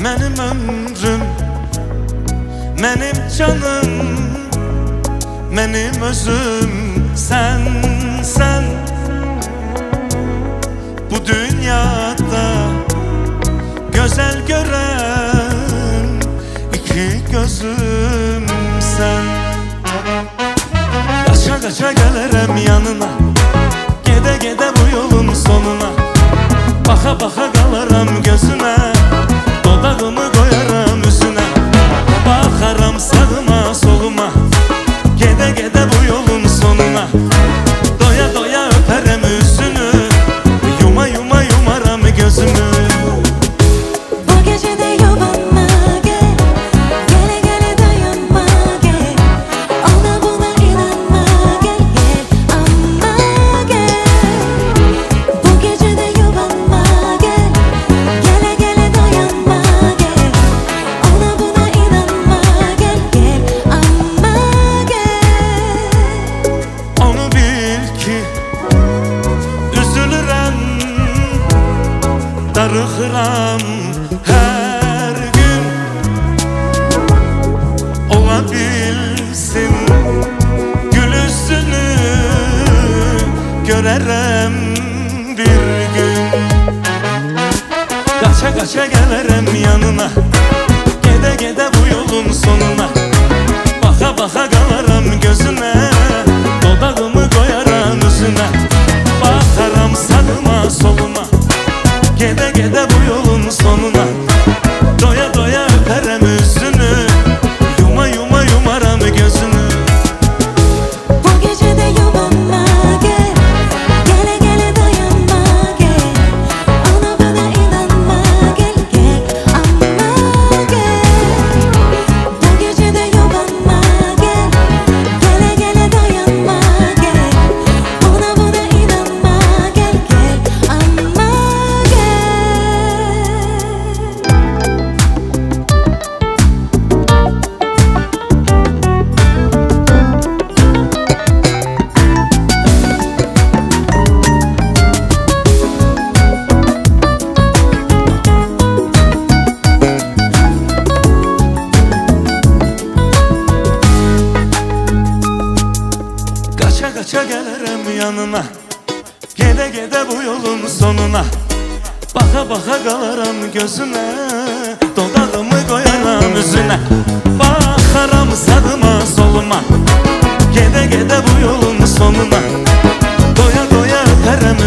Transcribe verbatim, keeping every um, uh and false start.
Mənim ömrüm, mənim canım, mənim özüm sen, sen. Bu dünyada güzel gören iki gözüm sen. Kaça kaça gelirim yanına, gede gede bu yolun sonuna. Baka baka kalırım gözüne, dodağımı koyarım üstüne. Bakarım sağıma soluma, gede gede bu yolun sonuna. Doya doya öperim yüzünü, yuma yuma yumaram gözümü. Bu gece de yuvanma gel, gele gele dayanma gel. Ona buna inanma gel, gel ama gel. Bu gece de yuvanma gel, gele gele dayanma gel. Ona buna inanma gel, gel ama gel. Onu bil ki üzülürəm, darıxıram her gün. Ola bilsin gül yüzünü görərəm bir gün. Kaça kaça gelirim yanına, gede gede bu yolun sonuna. Baka baka kalarım gözüne, dodağımı koyarım üstüne. Bakarım sağıma soluma, gede gede bu yolun sonuna. Doya doya öperim yüzünü, yuma yuma yumaram gözünü. Bu gece de yuvanma gel, gele gele dayanma gel. Ona buna inanma gel, gel ama gel. Bu gece de yuvanma gel, gele gele dayanma gel. Ona buna inanma gel, gel ama gel. Kaça kaça gelirim yanına, gede gede bu yolun sonuna. Baka baka kalarım gözüne, dodağımı koyarım yüzüne. Bakarım sağıma soluma, gede gede bu yolun sonuna. Doya doya öperim